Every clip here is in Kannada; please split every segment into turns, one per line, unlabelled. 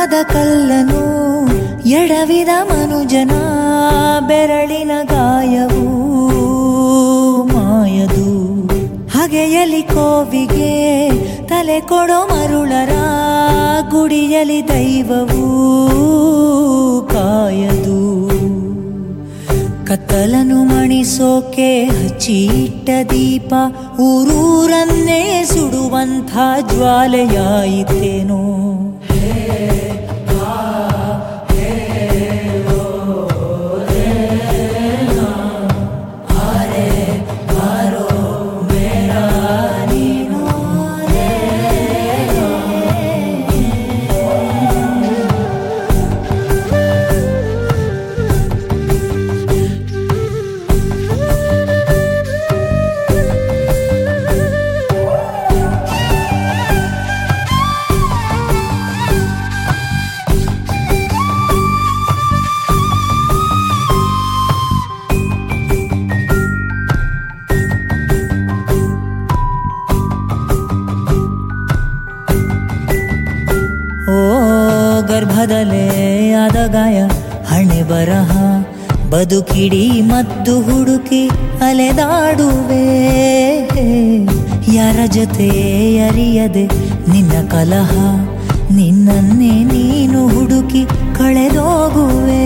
ಕಲ್ಲನು ಎಡವಿದ ಮನುಜನ ಬೆರಳಿನ ಗಾಯವು ಮಾಯದು. ಹಗೆಯಲಿ ಕೋವಿಗೆ ತಲೆ ಕೊಡೋ ಮರುಳರ ಗುಡಿಯಲಿ ದೈವವು ಕಾಯದು. ಕತ್ತಲನು ಮಣಿಸೋಕೆ ಹಚ್ಚಿಟ್ಟ ದೀಪ ಊರೂರನ್ನೇ ಸುಡುವಂಥ ಜ್ವಾಲೆಯಾಯಿತೇನೋ. ಗರ್ಭದಲ್ಲೇ ಆದ ಗಾಯ ಹಣೆ ಬರಹ ಬದುಕಿಡಿ ಮದ್ದು ಹುಡುಕಿ ಅಲೆದಾಡುವೆ. ಯಾರ ಜೊತೆ ಅರಿಯದೆ ನಿನ್ನ ಕಲಹ ನಿನ್ನನ್ನೇ ನೀನು ಹುಡುಕಿ ಕಳೆದೋಗುವೆ.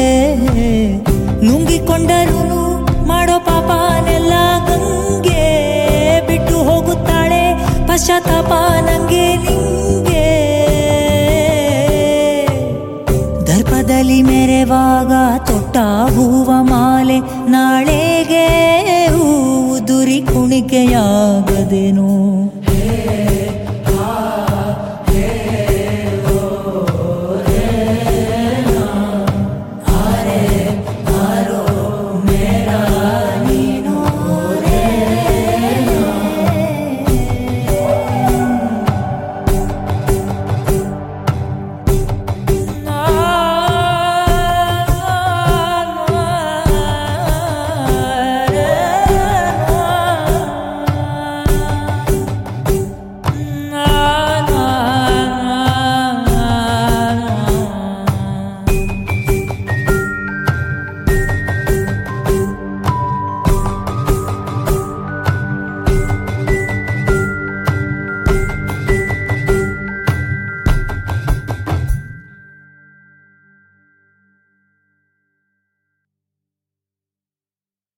ನುಂಗಿಕೊಂಡರೂ ಮಾಡೋ ಪಾಪನೆಲ್ಲ ಗಂಗೆ ಬಿಟ್ಟು ಹೋಗುತ್ತಾಳೆ ಪಶ್ಚಾತ್ತಾಪ ನಂಗೆ ನಿಂಗೆ. ದರ್ಪದಲ್ಲಿ ಮೆರೆವಾಗ ತೊಟ್ಟ ಹೂವ ಮಾಲೆ ನಾಳೆಗೆ ಹೂವು ದುರಿ ಕುಣಿಕೆಯಾಗದೇನೋ.